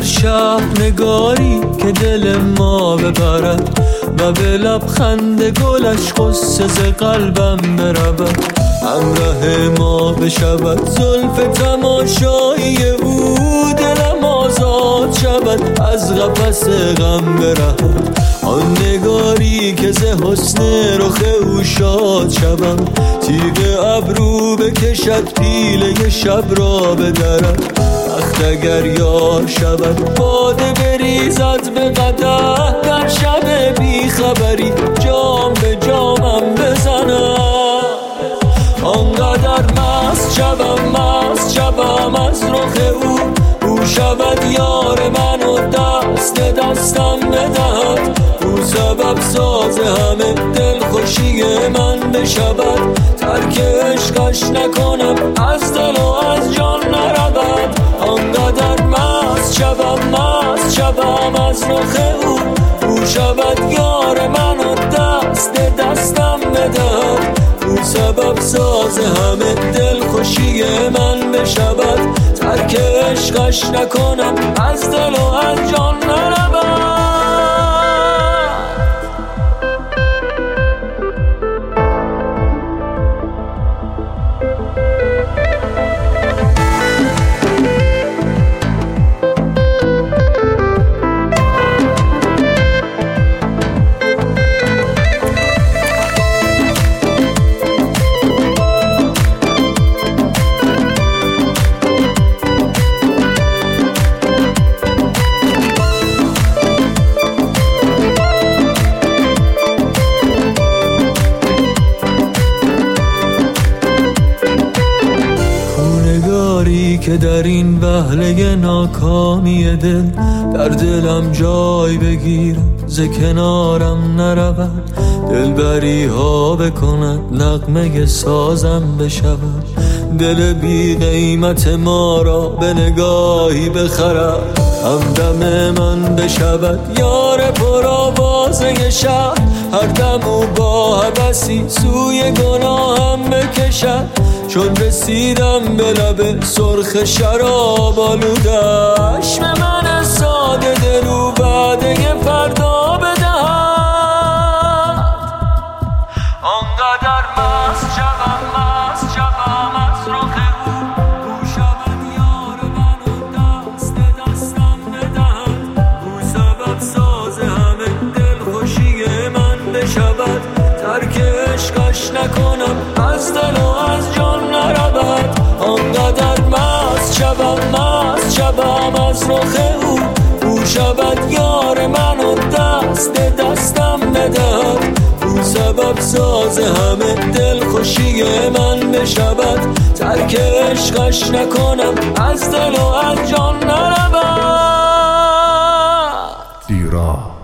شهر نگاری که دل ما ببرد و به لبخند گلش غصه ز قلبم برود. همراه ما بشود زلف تماشایی او، دلم آزاد شود از قفس غم برهد. آن نگاری که ز حسن رخ او شاد شوم، تیغ ابرو بکشد پیله شب را بدرد. وقت اگر یار شود باده بریزد به قدح، در شب بیخبری جام به جامم بزند. آنقدر مست شوم از رخ او شود یار من و دست دستم بدهد. او سبب ساز همه دلخوشی من بشود، ترک عشقش نکنم از دل و از جان نرود. آنقدر مست شوم از رخ او شود یار من و دست دستم بدهد. او سبب ساز همه دلخوشی من بشود، ترک عشقش نکنم از دل و از جان نرود. که در این وهله ناکامی دل در دلم جای بگیرم، ز کنارم نرود. دلبری ها بکند نغمه سازم بشود، دل بی قیمت ما را به نگاهی بخرد. همدم من بشود یار پرآوازه شهر، هر دم او با هوسی سوی گناهم بکشد. چون رسیدم به لب سرخ شراب آلودش، به من ساده دلو وعده فردا بدهد. آنقدر مست شوم از رخ او شود یار من و دست دستم بدهد. او سبب ساز همه دلخوشی من بشود، ترک عشقش نکنم از دل و از جان نرود. آنقدر مست شوم از رخ او شود یار من و دست دستم بدهد. او سبب ساز همه دلخوشی من بشود، ترک عشقش نکنم از دل و از جان نرود. ایران